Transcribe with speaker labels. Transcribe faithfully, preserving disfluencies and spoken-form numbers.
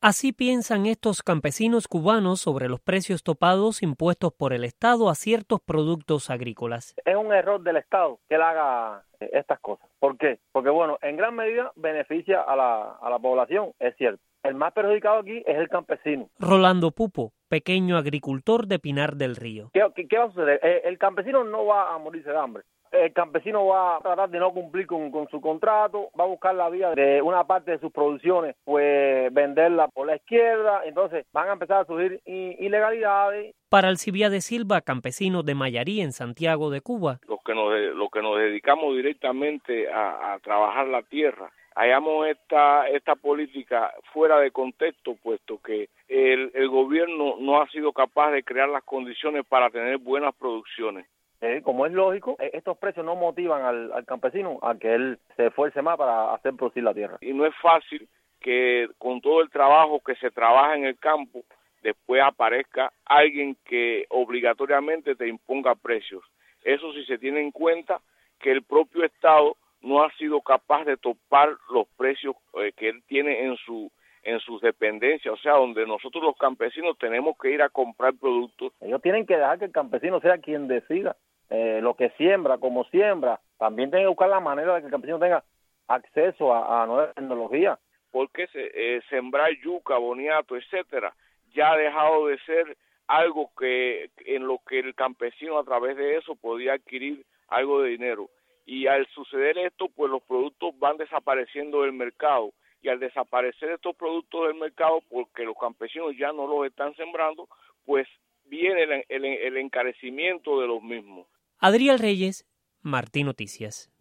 Speaker 1: Así piensan estos campesinos cubanos sobre los precios topados impuestos por el Estado a ciertos productos agrícolas.
Speaker 2: Es un error del Estado que él haga estas cosas. ¿Por qué? Porque, bueno, en gran medida beneficia a la, a la población, es cierto. El más perjudicado aquí es el campesino.
Speaker 1: Rolando Pupo, pequeño agricultor de Pinar del Río.
Speaker 2: ¿Qué, qué, qué va a suceder? El, el campesino no va a morirse de hambre. El campesino va a tratar de no cumplir con, con su contrato, va a buscar la vía de una parte de sus producciones, pues venderla por la izquierda, entonces van a empezar a surgir ilegalidades.
Speaker 1: Para Alcibiades Silva, campesino de Mayarí en Santiago de Cuba.
Speaker 3: Los que nos, los que nos dedicamos directamente a, a trabajar la tierra, hallamos esta, esta política fuera de contexto, puesto que el, el gobierno no ha sido capaz de crear las condiciones para tener buenas producciones.
Speaker 2: Eh, como es lógico, estos precios no motivan al, al campesino a que él se esfuerce más para hacer producir la tierra.
Speaker 3: Y no es fácil que con todo el trabajo que se trabaja en el campo, después aparezca alguien que obligatoriamente te imponga precios. Eso sí se tiene en cuenta que el propio Estado no ha sido capaz de topar los precios eh, que él tiene en su en sus dependencias, o sea, donde nosotros los campesinos tenemos que ir a comprar productos.
Speaker 2: Ellos tienen que dejar que el campesino sea quien decida eh, lo que siembra, cómo siembra. También tienen que buscar la manera de que el campesino tenga acceso a, a nuevas tecnologías.
Speaker 3: Porque se, eh, sembrar yuca, boniato, etcétera, ya ha dejado de ser algo que en lo que el campesino a través de eso podía adquirir algo de dinero. Y al suceder esto, pues los productos van desapareciendo del mercado. Y al desaparecer estos productos del mercado, porque los campesinos ya no los están sembrando, pues viene el, el, el encarecimiento de los mismos.
Speaker 1: Adriel Reyes, Martín Noticias.